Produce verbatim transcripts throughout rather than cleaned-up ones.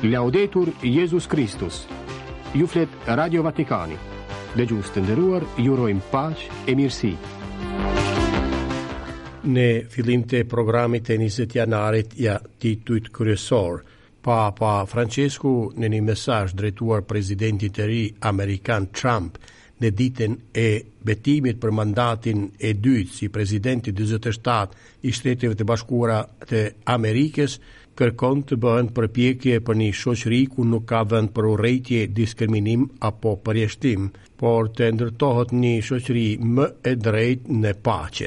Laudetur Jesus Christus. Ju flet Radio Vatikani. Dhe gjusë të nderuar, ju urojmë paqë e mirësi. Në fillim të programit e njëzet janarit ja titujt kryesor, Papa Francesku në një mesazh drejtuar presidentit të ri Amerikan Trump në ditën e betimit për mandatin e dytë si presidenti dyzet e shtatë i Shteteve të Bashkuara të Amerikës, kërkon të bëhen përpjekje për një shoqëri ku nuk ka vend për urrejtje, diskriminim apo përjashtim, por të ndërtohet një shoqëri më e drejtë në paqe.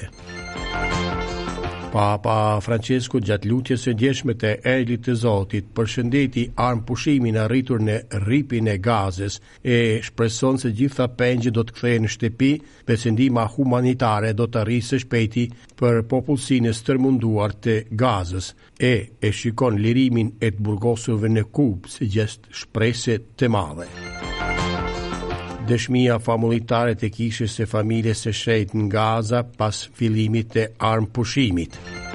Papa Francesku gjatë lutjes së ndjeshme të Engjëllit të Zotit përshëndeti armë pushimin arritur në rripin e Gazës e shpreson se gjitha pengjet do të kthehen në shtëpi dhe se ndihma humanitare do të arrijë së shpejti për popullsinë e stërmunduar të Gazës e e shikon lirimin e të burgosurve në Kubë si gjest shprehje të madhe. Dëshmia famultare të kishës së familjes së shenjtë në Gaza pas fillimit të armpushimit.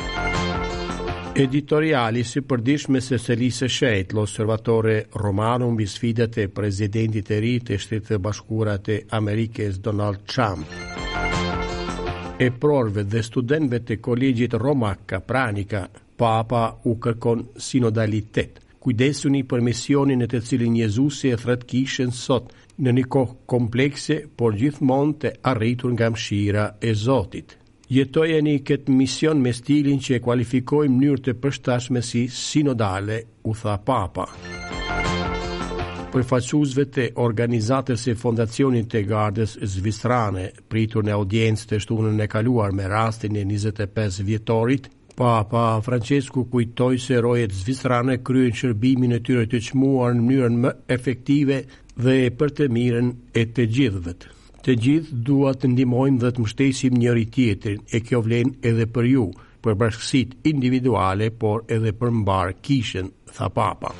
Editoriali si përditshme së selisë së shenjtë, l'Osservatore Romano mbi sfidat e presidentit të ri të Shtetit të Bashkuara të Amerikës Donald Trump. E prorëve dhe studentëve të kolegjit Roma Capranica, Papa u kërkon sinodalitet. Kujdesuni për misionin e të cilin Jezusi e thret kishën sot në një kohë komplekse, por gjithmonë të arritur nga mëshira e Zotit. Jetojeni këtë mision me stilin që e kualifikoj në mënyrë të përshtatshme si sinodale, u tha Papa. Përfaqësuesve të organizatës së fondacionit të Gardës Zvicrane, pritur në audiencë të shtunën e kaluar me rastin e njëzet e pesë vjetorit, Papa Francesku kujtoi se rojet zvicrane kryen shërbimin e tyre të çmuar në mënyrën më efektive dhe për të mirën e të gjithëve. Të gjithë duat të ndihmojmë dhe të mbështesim njëri tjetrin, e kjo vlen edhe për ju, për bashkësitë individuale, por edhe për mbar kishën, tha Papa.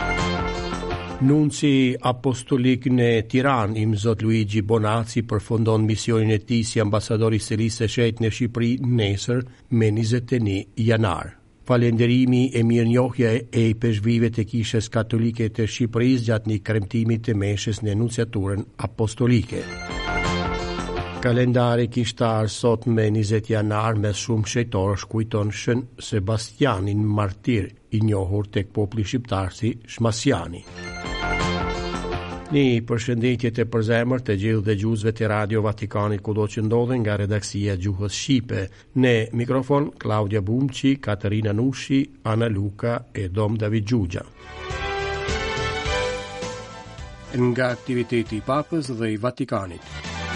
Nunci apostolik në Tiranë, im Zot Luigi Bonazzi, përfundon misionin e tij si ambasador i selisë së shenjtë në Shqipëri nesër me njëzet e një janar. Falenderimi e mirënjohja e i peshqvive të Kishës Katolike të Shqipërisë gjatë një kremtimi të meshës në nunciaturën apostolike. Kalendari kishtar sot me njëzet janar me shumë shejtorësh kujton Shën Sebastianin martir, i njohur tek populli shqiptar si Shmasiani. Një përshëndetje të përzemër të gjithë dëgjuesve të Radio Vatikanit kudo që ndodhen nga redaksia Gjuhës Shqipe. Në mikrofon Claudia Bumçi, Katerina Nushi, Ana Luka e Dom David Gjugja. Nga aktiviteti i Papës dhe i Vatikanit.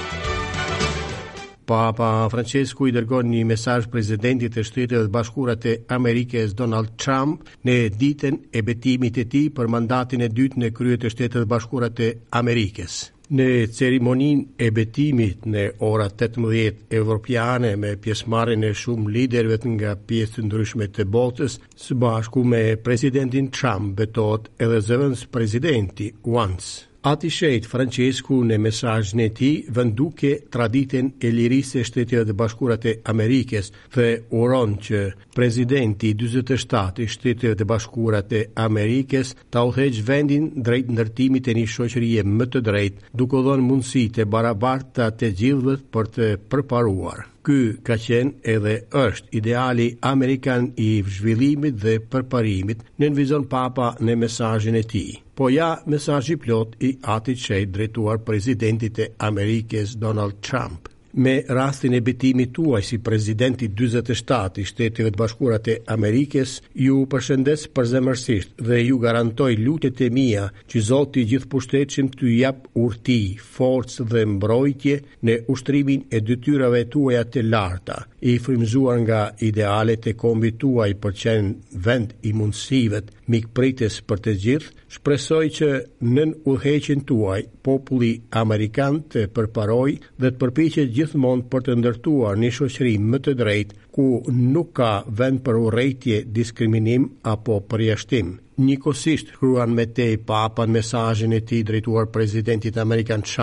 Papa Francesku i dërgon një mesazh presidentit të Shtetit të Bashkuara të Amerikës Donald Trump në ditën e betimit të tij për mandatin e dytë në krye të Shtetit të Bashkuara të Amerikës. Në ceremoninë e betimit në ora tetëmbëdhjetë evropiane me pjesëmarrjen e shumë liderëve nga pjesë të ndryshme të botës, së bashku me presidentin Trump betohet edhe zëvendës presidenti once. Ati shejt Francesku në mesazhin e tij venduke traditën e lirisë së Shtetit të Bashkuara të Amerikës dhe uron që presidenti dyzet e shtatë i Shtetit të Bashkuara të Amerikës ta udhëheqë vendin drejt ndërtimit të një shoqërie më të drejtë, duke dhënë mundësi të barabarta të gjithëve për të përparuar. Ky ka qenë edhe është ideali amerikan i zhvillimit dhe përparimit, nënvizon Papa në mesazhin e tij. Po ja mesazhi plot i atit shejt drejtuar presidentit të Amerikës Donald Trump. Me rastin e betimit tuaj si presidenti dyzet e shtatë i Shteteve të Bashkuara të Amerikës, ju përshëndes përzemërsisht dhe ju garantoj lutjet e mia që Zoti i Gjithëpushtetshëm t'ju jap urti, forcë dhe mbrojtje në ushtrimin e detyrave tuaja të larta, i frymëzuar nga idealet e kombit tuaj për qenë vend i mundësive, mikprites për të gjithë. Shpresoj që nën udhëheqjen tuaj populli amerikan të përparoj dhe të përpiqet gjithmonë për të ndërtuar një shoqëri më të drejtë ku nuk ka vend për urrejtje, diskriminim apo përjashtim. Njëkohësisht, shkruan me tej Papa në mesazhin e tij drejtuar presidentit amerikan Trump,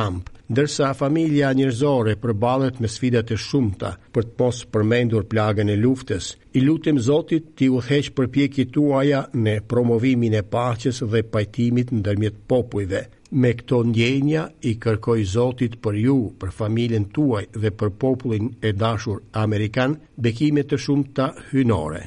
ndërsa familja njerëzore përballet me sfida të shumta për të mos përmendur plagën e luftës. I lutem Zotit t'i udhëheq përpjekjet tuaja në promovimin e paqes dhe pajtimit ndërmjet popujve. Me këto ndjenja i kërkoj Zotit për ju, për familjen tuaj dhe për popullin e dashur amerikan, bekime të shumta hynore.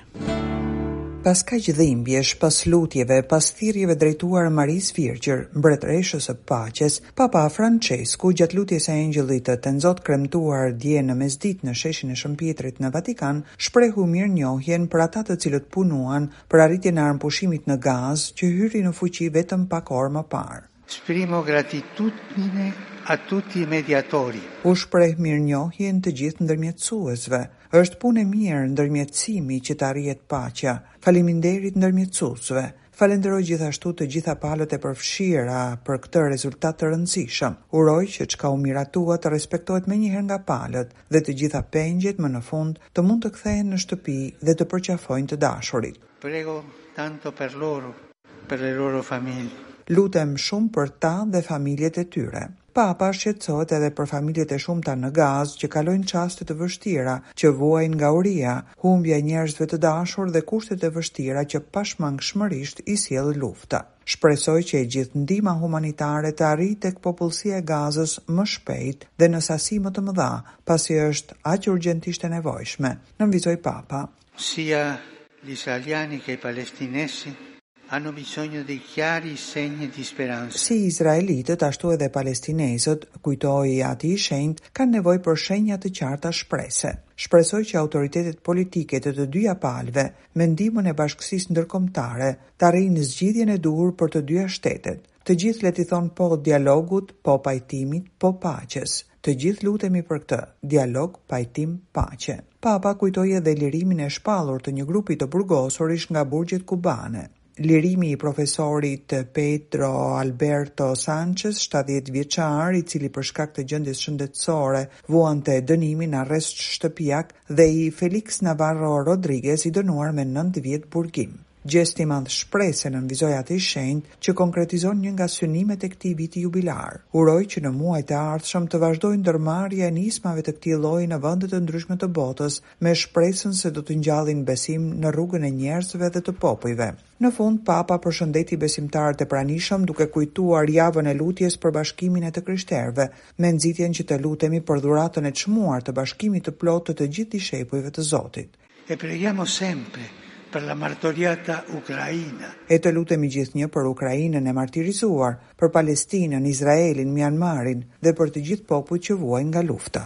Pas kaq dhimbjesh, pas lutjeve, pas thirrjeve drejtuar Marisë Virgjër, mbretëreshës së paqes, Papa Francesku gjatë lutjes së Engjëllit të Tenzot kremtuar dje në mesditë në sheshin e Shën Pjetrit në Vatikan, shprehu mirënjohjen për ata të cilët punuan për arritjen e armëpushimit në Gazë, që hyri në fuqi vetëm pak orë më parë. Esprimo gratitudine a tutti i mediatori. U shpreh mirënjohjen të gjithë ndërmjetësuesve. Është punë e mirë ndërmjetësimi që të arrihet paqja. Faleminderit ndërmjetësuesve. Falenderoj gjithashtu të gjitha palët e përfshira për këtë rezultat të rëndësishëm. Uroj që çka u miratua të respektohet menjëherë nga palët dhe të gjitha pengjet më në fund të mund të kthehen në shtëpi dhe të përqafojnë të dashurit. Prego tanto per loro, per le loro famiglie. Lutem shumë për ta dhe familjet e tyre. Papa shqetësohet edhe për familjet e shumta në Gazë që kalojnë çaste të vështira, që vuajnë nga uria, humbja e njerëzve të dashur dhe kushtet e vështira që pashmangshmërisht i sjell lufta. Shpresoj që e gjithë ndihma humanitare të arrijë tek popullsia e Gazës më shpejt dhe në sasi më të mëdha, pasi është aq urgjentisht e nevojshme, nënvizoi Papa. Sia gli israeliani che i palestinesi hanno bisogno di chiari segni di speranza. Si izraelitët ashtu edhe palestinesët, kujtoi ati i shenjtë, kanë nevojë për shenja të qarta shprese. Shpresoj që autoritetet politike të të dyja palëve, me ndihmën e bashkësisë ndërkombëtare, të arrijnë zgjidhjen e duhur për të dyja shtetet. Të gjithë le t'i thonë po dialogut, po pajtimit, po paqes. Të gjithë lutemi për këtë, dialog, pajtim, paqe. Papa kujtoi edhe lirimin e shpallur të një grupi të burgosur ish nga burgjet kubane. Lirimi i profesorit Pedro Alberto Sanchez, shtatëdhjetë vjeçar, i cili për shkak të gjendjes shëndetësore vuante dënimin arrest shtëpiak, dhe i Felix Navarro Rodriguez, i dënuar me nëntë vjet burgim. Gjesti madh shprese nënvizoi atë shenjtë që konkretizon një nga synimet e këtij viti jubilar. Uroj që në muajt e ardhshëm të vazhdojë ndërmarrja e nismave të këtij lloji në vende të ndryshme të botës, me shpresën se do të ngjallin besim në rrugën e njerëzve dhe të popujve. Në fund, Papa përshëndeti besimtarët e pranishëm duke kujtuar javën e lutjes për bashkimin e të krishterëve, me nxitjen që të lutemi për dhuratën e çmuar të bashkimit të plotë të gjithë dishepujve të Zotit. E preghiamo sempre per la martoriata Ucraina. E të lutemi gjithnjë për Ukrainën e martirizuar, për Palestinën, Izraelin, Myanmarin dhe për të gjithë popujt që vuajnë nga lufta.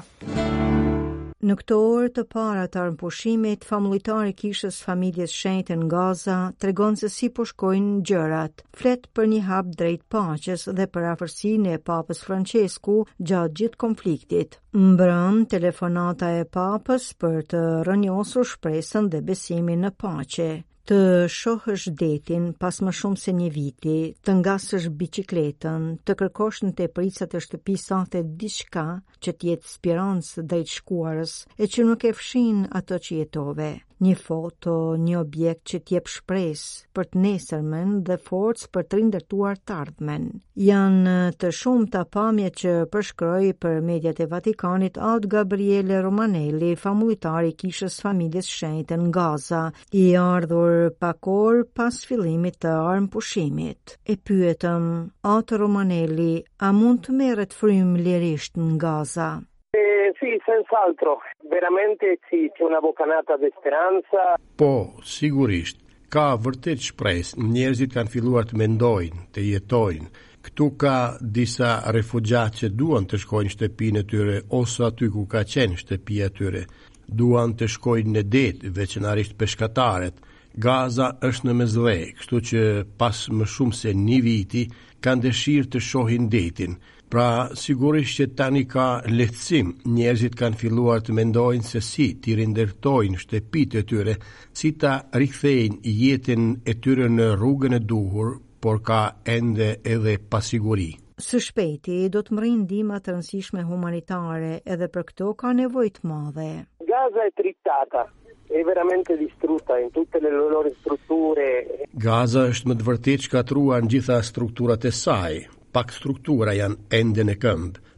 Në këto orë të para të armëpushimit, famullitar i kishës familjes shenjtë në Gaza tregon se si po shkojnë gjërat. Flet për një hap drejt paqes dhe për afërsinë e Papës Francesku gjatë gjithë konfliktit. Mbrëm telefonata e Papës për të rënjosur shpresën dhe besimin në paqe. Të shohësh detin pas më shumë se një viti, të ngasësh biçikletën, të kërkosh në tepricat e shtëpisë sate diçka që t'jetë spirancë drejt shkuarës e që nuk e fshin ato që jetove. Një foto, një objekt që t'jep shpresë për të nesërmen dhe forcë për të rindërtuar të ardhmen. Janë të shumta pamje që përshkroi për mediat e Vatikanit Alt Gabriele Romanelli, famullitar i kishës familjes shenjtë në Gaza, i ardhur pak orë pas fillimit të armëpushimit. E pyetëm, atë Romanelli, a mund të merret frymë lirisht në Gaza? Sì, senz'altro, veramente sì, c'è una bocanata di speranza. Po, sigurisht, ka vërtet shpresë, njerëzit kanë filluar të mendojnë, të jetojnë. Këtu ka disa refugjat që duan të shkojnë në shtëpinë e tyre ose aty ku ka qenë shtëpia e tyre. Duan të shkojnë në det, veçanërisht peshkatarët. Gaza është në mesdhe, kështu që pas më shumë se një viti kanë dëshirë të shohin detin. Pra, sigurisht që tani ka lehtësim, njerëzit kanë filluar të mendojnë se si t'i rindërtojnë shtëpitë e tyre, si ta rikthejnë jetën e tyre në rrugën e duhur, por ka ende edhe pasiguri. Së shpejti do të mërrin ndihma të rëndësishme humanitare, edhe për këto ka nevojë të madhe. Gaza è trittata. È veramente distrutta in tutte le loro strutture. Gaza është më të vërtetë shkatruar në gjitha strukturat e saj. Pak struktura janë ende në këmbë.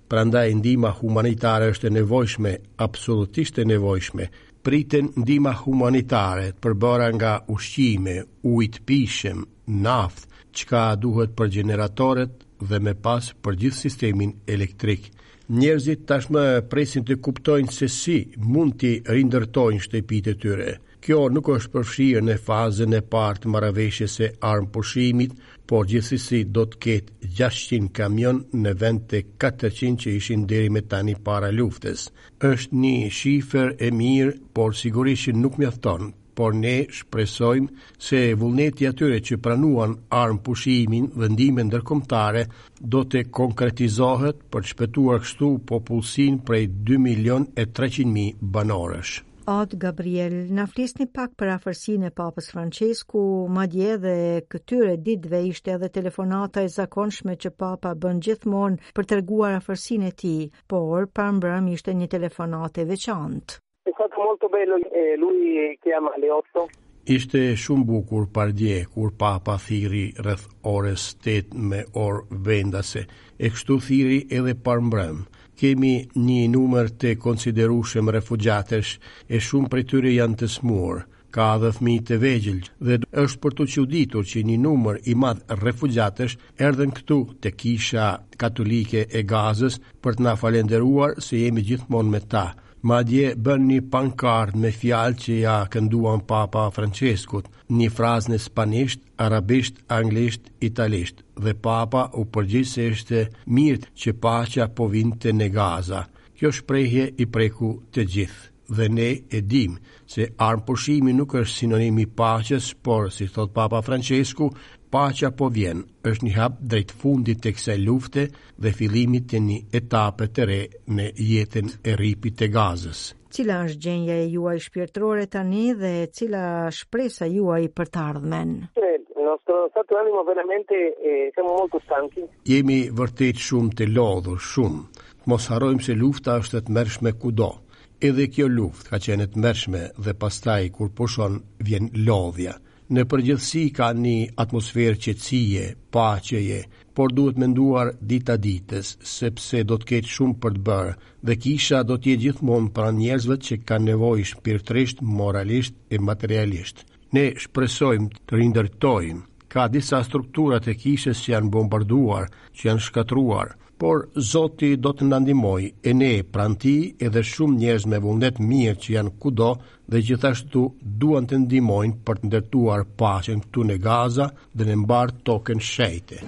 Prandaj ndihma humanitare është e nevojshme, absolutisht e nevojshme. Priten ndihma humanitare të përbëra nga ushqime, ujë të pishëm, naftë, çka duhet për gjeneratorët dhe me pas për gjithë sistemin elektrik. Njerëzit tashmë presin të kuptojnë se si mund t'i rindërtojnë shtëpitë e tyre. Kjo nuk është përfshirë në fazën e parë të marrëveshjes së armëpushimit, por gjithsesi do të ketë gjashtëqind kamion në vend të katërqind që ishin deri me tani para luftës. Është një shifër e mirë, por sigurisht nuk mjafton. Por ne shpresojmë se vullneti atyre që pranuan armëpushimin dhe ndihmën ndërkombëtare do të konkretizohet për të shpëtuar kështu popullsinë prej dy milion e treqind mijë banorësh. Ad Gabriel, na flisni pak për afërsinë e Papës Francesku, madje edhe këtyre ditëve ishte edhe telefonata e zakonshme që Papa bën gjithmonë për treguar afërsinë e tij, por parmbrëm ishte një telefonatë e veçantë. È stato molto bello, eh, lui chiama alle otto. Ishte shumë bukur pardje kur Papa thiri rreth orës tetë me orë vendase, e kështu thiri edhe parmbrëm. Kemi një numër të konsiderueshëm refugjatësh e shumë prej tyre janë të smur. Ka dhe fëmijë të vegjël dhe është për të çuditur që një numër i madh refugjatësh erdhën këtu te Kisha Katolike e Gazës për të na falendëruar se jemi gjithmonë me ta. Madje bën një pankart me fjalë që ja kënduan Papa Franceskut, një frazë në spanisht, arabisht, anglisht, italisht, dhe Papa u përgjigj se ishte mirë që paqja po vinte në Gaza. Kjo shprehje i preku të gjithë. Dhe ne e dim se armëpushimi nuk është sinonim i paqes, por, si thot Papa Francesku, paqja po vjen, është një hap drejt fundit të kësaj lufte dhe fillimit të një etape të re në jetën e ripit të Gazës. Cila është gjendja e juaj shpirtërore tani dhe cila shpresa juaj për të ardhmen? Il nostro stato d'animo veramente eh, siamo molto stanchi. Jemi vërtet shumë të lodhur, shumë. Mos harrojmë se lufta është e tmerrshme kudo. Edhe kjo luftë ka qenë e tmerrshme dhe pastaj kur pushon vjen lodhja. Në përgjithësi ka një atmosferë qetësie, paqeje, por duhet menduar dita ditës, sepse do të ketë shumë për të bërë dhe Kisha do të jetë gjithmonë pranë njerëzve që kanë nevojë shpirtërisht, moralisht e materialisht. Ne shpresojmë të rindërtojmë. Ka disa struktura të Kishës që janë bombarduar, që janë shkatruar, por Zoti do të na ndihmojë e ne pranë tij edhe shumë njerëz me vullnet mirë që janë kudo dhe gjithashtu duan të ndihmojnë për të ndërtuar paqen këtu në Gaza dhe në mbar tokën shenjte.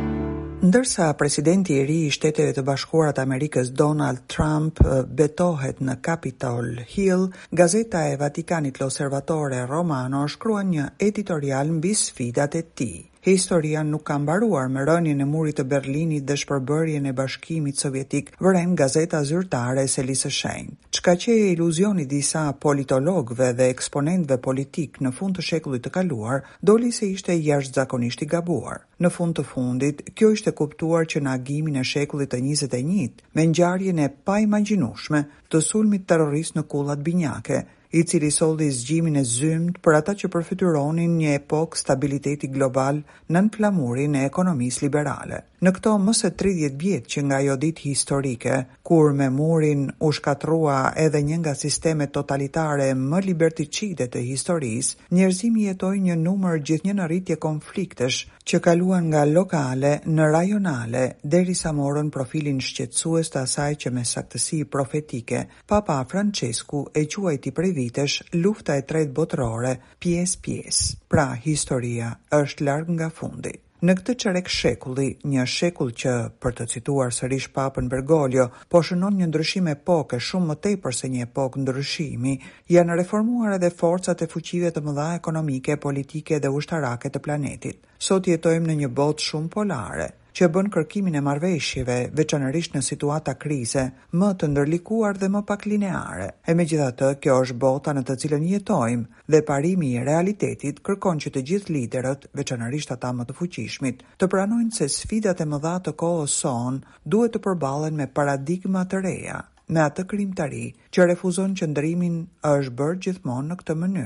Ndërsa presidenti i ri i Shteteve të Bashkuara të Amerikës Donald Trump betohet në Capitol Hill, gazeta e Vatikanit L'Osservatore Romano shkruan një editorial mbi sfidat e tij. Historia nuk ka mbaruar me rënien e murit të Berlinit dhe shpërbërjen e Bashkimit Sovjetik, vëren gazeta zyrtare e Selisë së Shenjtë. Çka që e iluzioni disa politologëve dhe eksponentëve politik në fund të shekullit të kaluar, doli se ishte jashtëzakonisht i gabuar. Në fund të fundit, kjo ishte kuptuar që në agimin e shekullit të njëzet e njëjtë, me ngjarjen e paimagjinueshme të sulmit terrorist në kullat binjake, i cili solli zgjimin e zymt për ata që përfytyronin një epokë stabiliteti global nën flamurin e ekonomisë liberale. Në këto më së tridhjetë vjet që nga ajo ditë historike, kur me murin u shkatrua edhe një nga sistemet totalitare më liberticide të historisë, njerëzimi jetoi një numër gjithnjë në rritje konfliktesh që kaluan nga lokale në rajonale derisa morën profilin shqetësues të asaj që me saktësi profetike Papa Francesku e quajti prej vitesh lufta e tretë botërore pjesë pjesë. Pra, historia është larg nga fundi. Në këtë çerek shekulli, një shekull që, për të cituar sërish Papën Bergoglio, po shënon një ndryshim epoke shumë më tepër se një epokë ndryshimi, janë reformuar edhe forcat e fuqive të mëdha ekonomike, politike dhe ushtarake të planetit. Sot jetojmë në një botë shumë polare, që bën kërkimin e marrëveshjeve, veçanërisht në situata krize, më të ndërlikuar dhe më pak lineare. E megjithatë, kjo është bota në të cilën jetojmë dhe parimi i realitetit kërkon që të gjithë liderët, veçanërisht ata më të fuqishmit, të pranojnë se sfidat e mëdha të kohës son duhet të përballen me paradigma të reja, me atë krijimtari që refuzon qëndrimin është bërë gjithmonë në këtë mënyrë.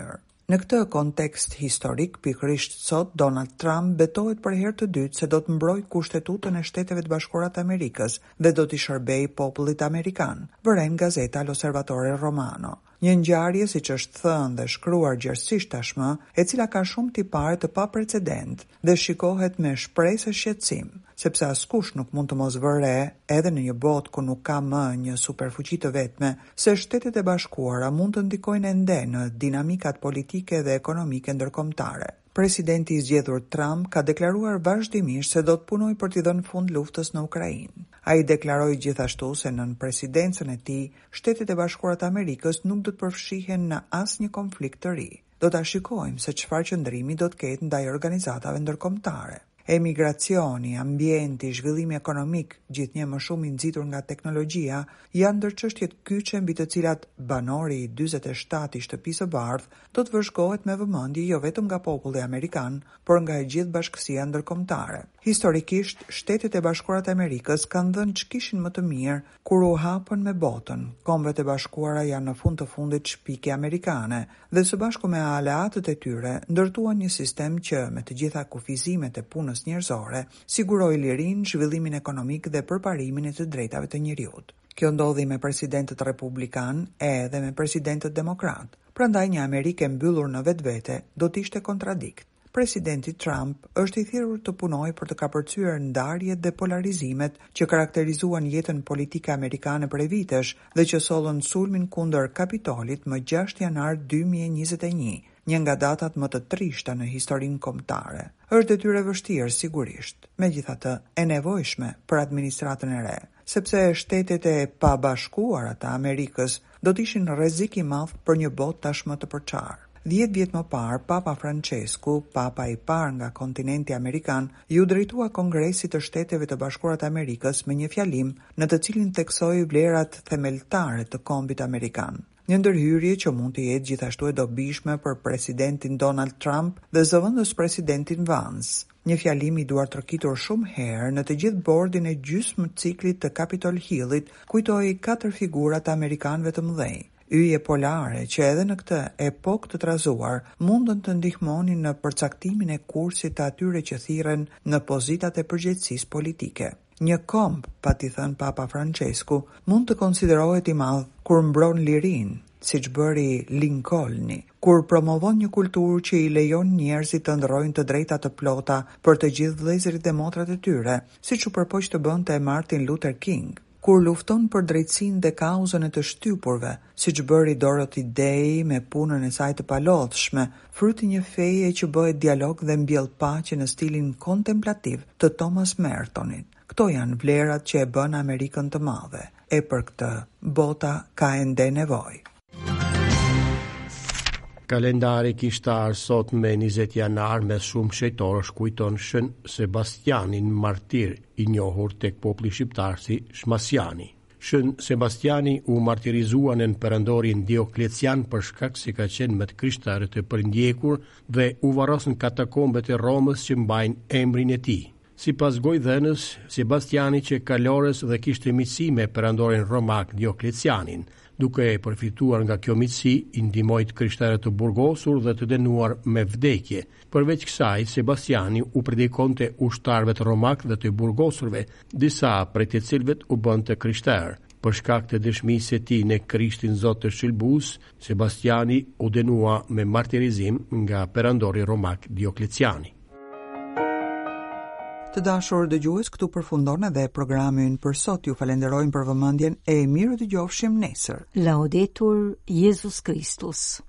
Në këtë kontekst historik, pikërisht sot, Donald Trump betohet për herë të dytë se do të mbrojë Kushtetutën e Shteteve të Bashkuara të Amerikës dhe do t'i shërbejë popullit amerikan, vëren gazeta L'Osservatore Romano. Një ngjarje, siç është thënë dhe shkruar gjerësisht tashmë, e cila ka shumë tipare të paprecedent dhe shikohet me shpresë e shqetësim, sepse askush nuk mund të mos vë re, edhe në një botë ku nuk ka më një superfuqi të vetme, se Shtetet e Bashkuara mund të ndikojnë ende në dinamikat politike dhe ekonomike ndërkombëtare. Presidenti i zgjedhur Trump ka deklaruar vazhdimisht se do të punojë për t'i dhënë fund luftës në Ukrainë. Ai deklaroi gjithashtu se nën presidencën e tij, Shtetet e Bashkuara të Amerikës nuk do të përfshihen në asnjë konflikt të ri. Do ta shikojmë se çfarë qëndrimi do të ketë ndaj organizatave ndërkombëtare. Emigracioni, ambienti, zhvillimi ekonomik, gjithnjë më shumë i nxitur nga teknologjia, janë ndër çështjet kyçe mbi të cilat banori i dyzet e shtatë i Shtëpisë së Bardhë do të vëzhgohet me vëmendje jo vetëm nga populli amerikan, por nga e gjithë bashkësia ndërkombëtare. Historikisht, Shtetet e Bashkuara të Amerikës kanë dhënë ç'kishin më të mirë kur u hapën me botën. Kombet e Bashkuara janë në fund të fundit shpike amerikane dhe së bashku me aleatët e tyre ndërtuan një sistem që me të gjitha kufizimet e punës njerëzore siguroi lirinë, zhvillimin ekonomik dhe përparimin e të drejtave të njeriut. Kjo ndodhi me presidentët republikan edhe me presidentët demokrat. Prandaj një Amerikë e mbyllur në vetvete do të ishte kontradikt. Presidenti Trump është i thirrur të punojë për të kapërcyer ndarjet dhe polarizimet që karakterizuan jetën politike amerikane prej vitesh dhe që sollën sulmin kundër Kapitolit më gjashtë janar dy mijë e njëzet e një, një nga datat më të trishta në historinë kombëtare. Është detyrë e vështirë sigurisht, megjithatë e nevojshme për administratën e re, sepse shtetet e pabashkuara të Amerikës do të ishin rrezik i madh për një botë tashmë të përçarë. Dhjetë vjet më parë, Papa Francesku, papa i parë nga kontinenti amerikan, ju drejtua Kongresit të Shteteve të Bashkuara të Amerikës me një fjalim në të cilin theksoi vlerat themeltare të kombit amerikan. Një ndërhyrje që mund të jetë gjithashtu e dobishme për presidentin Donald Trump dhe zëvendës presidentin Vance. Një fjalim i duar trokitur shumë herë në të gjithë bordin e gjysmë ciklit të Capitol Hillit kujtoi katër figura të amerikanëve të mëdhenj. Yje polare që edhe në këtë epokë të trazuar mundën të ndihmonin në përcaktimin e kursit të atyre që thirren në pozitat e përgjegjësisë politike. Një komb, pati thënë Papa Francesku, mund të konsiderohet i madh kur mbron lirinë, siç bëri Lincolni, kur promovon një kulturë që i lejon njerëzit të ndrojnë të drejta të plota për të gjithë vëllezërit dhe motrat e tyre, siç u përpoq të bënte Martin Luther King, kur lufton për drejtsinë dhe kauzën e të shtypurve, siç bëri Dorothy Day me punën e saj të palodhshme, fruti një feje që bëhet dialog dhe mbjell paqe në stilin kontemplativ të Thomas Mertonit. Këto janë vlerat që e bën Amerikën të madhe, e për këtë bota ka ende nevojë. Kalendari kishtar sot me njëzet janar mes shumë shejtorësh kujton Shën Sebastianin martir i njohur tek populli shqiptar si Shmasjani. Shën Sebastiani u martirizua në perandorin Dioklecian për shkak se ka qenë me të krishterët e përndjekur dhe u varros në katakombet e Romës që mbajnë emrin e tij. Sipas gojdhënës, Sebastiani që kalores dhe kishte miqësi me perandorin romak Dioklecianin, duke e përfituar nga kjo miqësi, i ndihmoi krishterët të burgosur dhe të dënuar me vdekje. Përveç kësaj, Sebastiani u predikonte ushtarëve të romak dhe të burgosurve, disa prej të cilëve u bënte krishterë. Për shkak të dëshmisë së tij në Krishtin Zot të shëlbues, Sebastiani u dënua me martirizim nga perandori romak Diokleciani. Të dashur dëgjues, këtu përfundon edhe programin për sot. Ju falenderojmë për vëmendjen e mirë dëgjofshim nesër. Laudetur Jesus Christus.